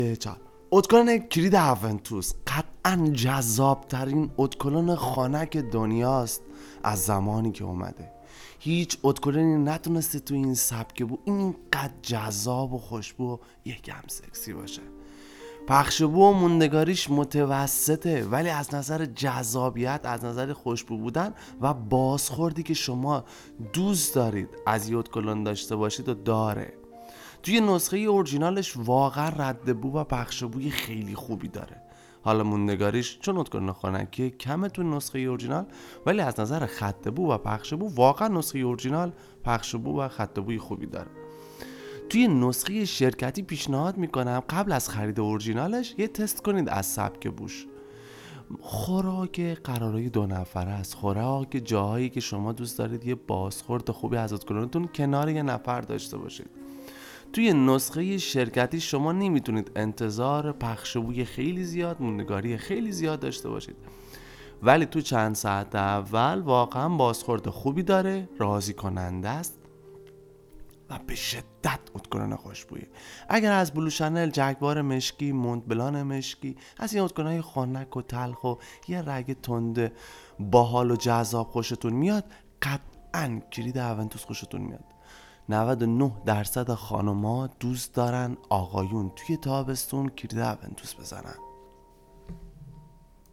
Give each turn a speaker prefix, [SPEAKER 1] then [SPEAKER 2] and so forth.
[SPEAKER 1] چال ادکلن کلید اونتوس قطعا جذاب ترین ادکلن خانک دنیاست از زمانی که اومده. هیچ ادکلنی نتونسته تو این سبک بود اینقدر جذاب و خوشبو و یکم سکسی باشه. پخشبو و موندگاریش متوسطه، ولی از نظر جذابیت، از نظر خوشبو بودن و بازخوردی که شما دوست دارید از یه ادکلن داشته باشید و داره. توی نسخه اورجینالش واقعا رد بو و پخشبوی خیلی خوبی داره. حالا موندگاریش چون ادکلن خانکی کمه تو نسخه اورجینال، ولی از نظر خط بو و پخشبو واقعا نسخه اورجینال پخشبو و خط بوی خوبی داره. توی نسخه شرکتی پیشنهاد میکنم قبل از خرید اورجینالش یه تست کنید از سبک بوش. خوراک قرارای 2 نفره است، خوراک جاهایی که شما دوست دارید یه بازخورد خوبی از ادکلنتون کنار یه نفر داشته باشید. توی نسخه شرکتی شما نمیتونید انتظار پخشبوی خیلی زیاد، موندگاری خیلی زیاد داشته باشید، ولی تو چند ساعت اول واقعا بازخورد خوبی داره، راضی کننده است و به شدت ادکلن خوشبویی. اگر از بلو شانل، جگوار مشکی، مونتبلان مشکی، از این ادکلن‌های خنک و تلخ و یه رگ تند باحال و جذاب خوشتون میاد، قطعاً کلید اونتوس خوشتون میاد. 99% خانوما دوست دارن آقایون توی تابستون کلید اونتوس بزنن.